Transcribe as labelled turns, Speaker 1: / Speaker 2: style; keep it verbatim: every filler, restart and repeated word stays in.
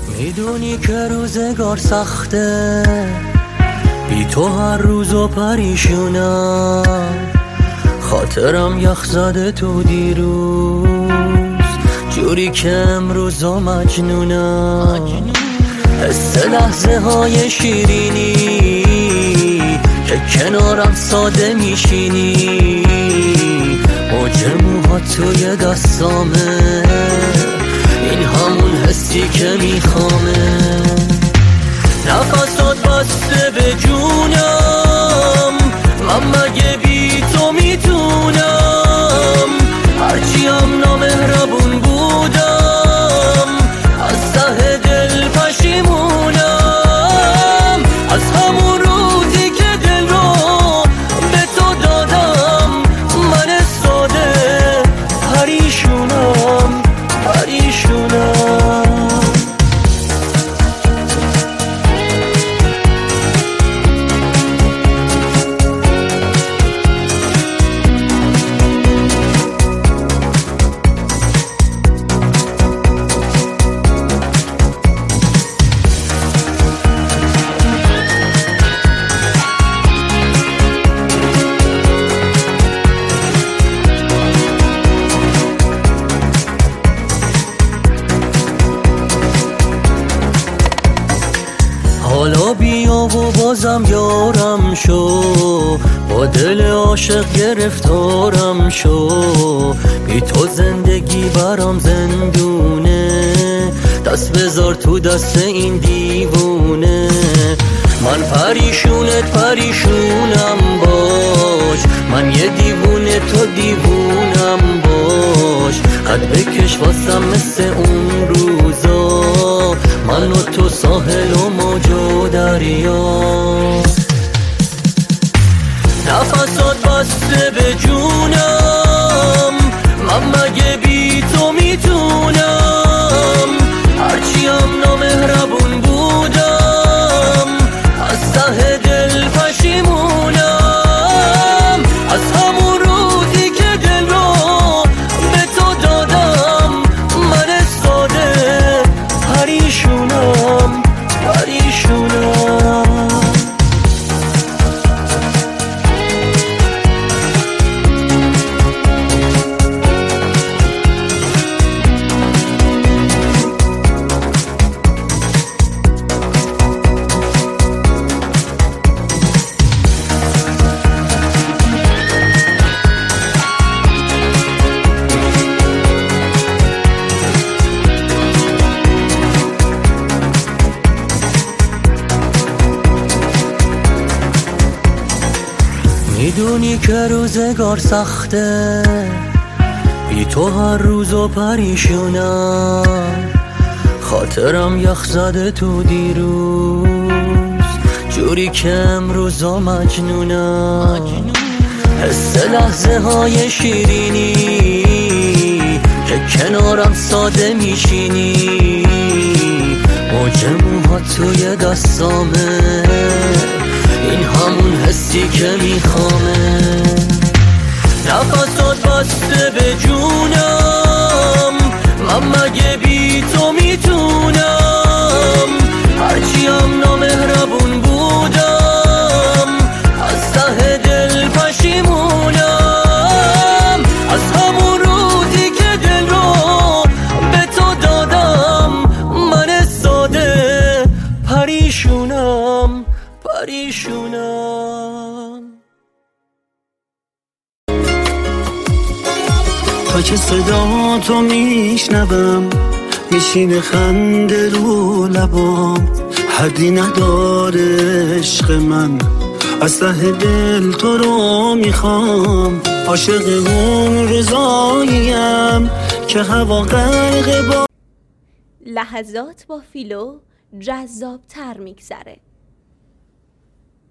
Speaker 1: میدونی که روزگار سخته، بی تو هر روزو پریشونم. خاطرم یخ زده تو دیروز، جوری که امروزا مجنونم. حس لحظه های شیرینی که کنارم ساده میشینی، موج موها توی دستامه، این همون حسی که میخوامه. نفسات بسته به جونم، من مگه بی تو میتونم؟ هرچی هم نامهربون بودم، از ته دل پشیمونم. از همون روزی که دل رو به تو دادم، من ساده پریشونم پریشونم. حالا بیا و بازم یارم شو، با دل عاشق گرفتارم شو. بی تو زندگی برام زندونه، دست بذار تو دست این دیوونه. من پریشونت پریشونم باش، من یه دیوونه تو دیوونم باش. قد بکش واسم مثل اون روزا، من و تو ساحل و موج و دریا. نفسات بسته به جونم، من مگه بی تو میتونم؟ هرچی هم نامهربون بودم، از ته دل پشیمونم. از همون روزی که دل رو به تو دادم، من ساده پریشونم پریشونم. میدونی که روزگار سخته، بی تو هر روزو پریشونم. خاطرم یخ زده تو دیروز، جوری که امروزا مجنونم. حس لحظه های شیرینی که کنارم ساده میشینی، موج موها توی دستامه، این همون حسی که میخوامه. نفسات بسته به جونم، من مگه بی تو میتونم؟ هرچی هم نامهربون بودم، از ته دل پشیمونم. از همون روزی که دل رو به تو دادم، من ساده پریشونم پریشونم.
Speaker 2: تا که صدا تو میشنوم، میشینه خنده رو لبام. حدی نداره عشق من، از ته دل تو رو میخوام. عاشق اون روزاییم که هوا غرق با
Speaker 3: لحظات با فیلو جذاب تر میگذره.